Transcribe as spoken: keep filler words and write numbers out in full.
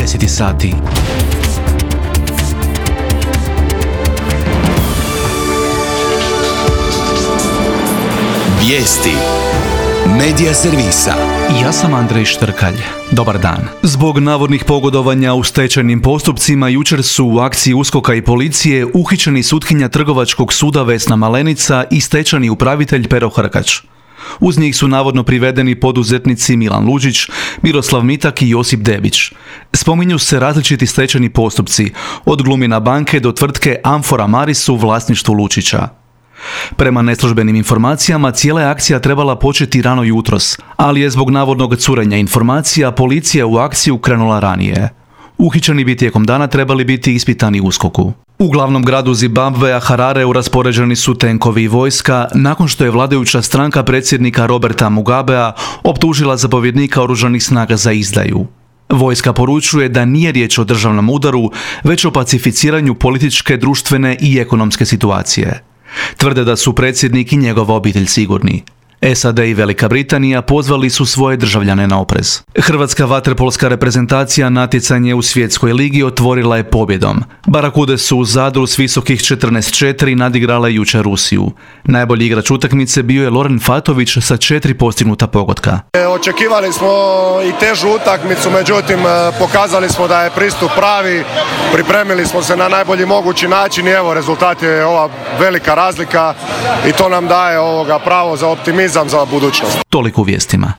deset sati. Vijesti Medija servisa. Ja sam Andrej Štrkalj. Dobar dan. Zbog navodnih pogodovanja u stečajnim postupcima jučer su u akciji USKOK-a i policije uhićeni sutkinja Trgovačkog suda Vesna Malenica i stečajni upravitelj Pero Hrkač. Uz njih su navodno privedeni poduzetnici Milan Luđić, Miroslav Mitak i Josip Debić. Spominju se različiti stečajni postupci, od Glumina banke do tvrtke Amfora Maris u vlasništvu Lučića. Prema neslužbenim informacijama, cijela je akcija trebala početi rano jutros, ali je zbog navodnog curenja informacija policija u akciju krenula ranije. Uhićeni bi tijekom dana trebali biti ispitani u USKOK-u. U glavnom gradu Zimbabvea Harareu raspoređeni su tenkovi i vojska nakon što je vladajuća stranka predsjednika Roberta Mugabea optužila zapovjednika oružanih snaga za izdaju. Vojska poručuje da nije riječ o državnom udaru, već o pacificiranju političke, društvene i ekonomske situacije. Tvrde da su predsjednik i njegova obitelj sigurni. S A D i Velika Britanija pozvali su svoje državljane na oprez. Hrvatska vaterpolska reprezentacija natjecanje u svjetskoj ligi otvorila je pobjedom. Barakude su u Zadru s visokih četrnaest četiri nadigrale jučer Rusiju. Najbolji igrač utakmice bio je Loren Fatović sa četiri postignuta pogotka. Očekivali smo i težu utakmicu, međutim pokazali smo da je pristup pravi, pripremili smo se na najbolji mogući način i evo rezultat je ova velika razlika i to nam daje ovoga pravo za optimizam za budućnost. Toliko u vijestima.